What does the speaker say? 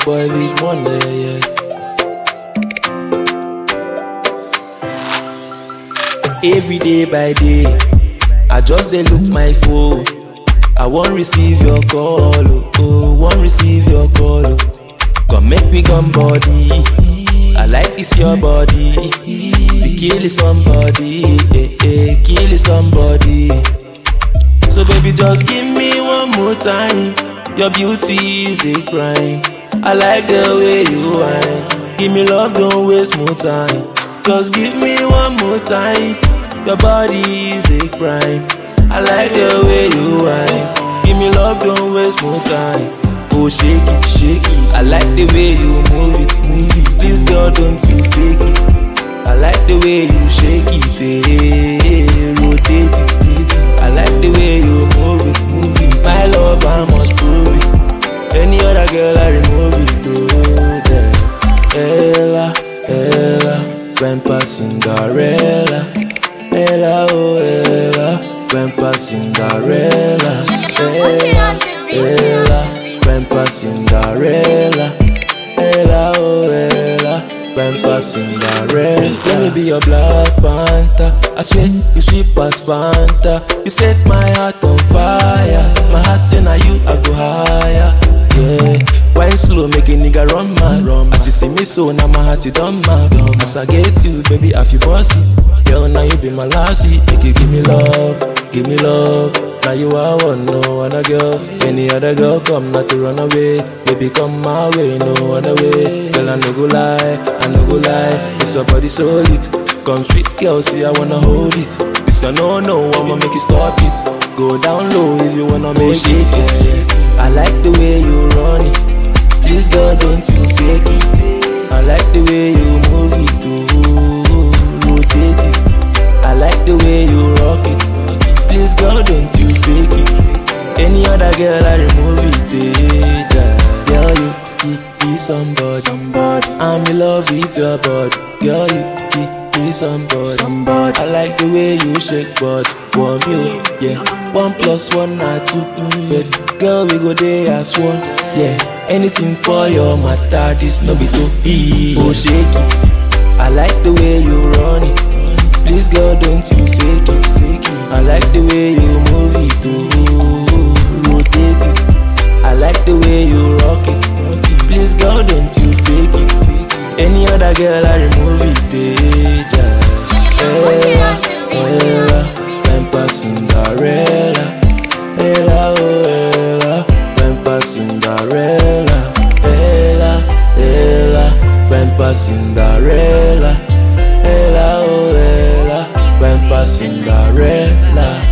boy with money, yeah. Every day by day, I just dey look my phone. I won't receive your call, won't receive your call. Come make me come body. I like this your body. We kill somebody, kill somebody. So baby, just give me one more time. Your beauty is a crime. I like the way you whine. Give me love, don't waste more time. Just give me one more time. Your body is a crime. I like the way you whine. Give me love, don't waste more time. Oh, shake it, shake it. I like the way you move it, move it. This girl, don't you fake it. I like the way you shake it, rotate it. I like the way you move it, move it. My love, I must prove it. Any other girl, I remove it. Oh, yeah. Ella, Ella, when passing Cinderella. Ella, oh Ella, when passing Cinderella. Ella, Ella, when passing Cinderella. Ella, oh Ella, when passing Cinderella. Let me be your Black Panther. I swear you sweet as Fanta. You set my heart on fire. My heart say now you I go higher. Yeah, wine slow make a nigga run mad. As you see me so now my heart it done mad. As I get you, baby, I feel bossy. Girl, now you be my lassie. Make you give me love, give me love. Now you are one, no other girl. Any other girl come not to run away. Baby, come my way, no other way. Girl, I no go lie, I no go lie. It's your body solid. Come sweet girl, see I wanna hold it. This I no, I'ma make you stop it. Go down low if you wanna make it. Yeah. I like the way you run it. Please girl, don't you fake it. I like the way you move it, rotate it. I like the way you rock it. Please girl, don't you fake it. Any other girl, I remove it. Girl, you be somebody. I'm in love with your body. Girl, you be somebody. I like the way you shake body. For me, yeah. 1 + 1 are 2. Yeah. Girl, we go there as one. Yeah. Anything for your matter, this no be to be. Oh, shake it. I like the way you run it. Please, girl, don't you fake it, fake it. I like the way you move it, rotate it. I like the way you rock it. Please, girl, don't you fake it, fake it. Any other girl, I remove it. Ella, Ella, when passing Cinderella. Ella, oh Ella, when passing Cinderella. Ella, Ella, when passing Cinderella. Ella, oh Ella, when passing Cinderella.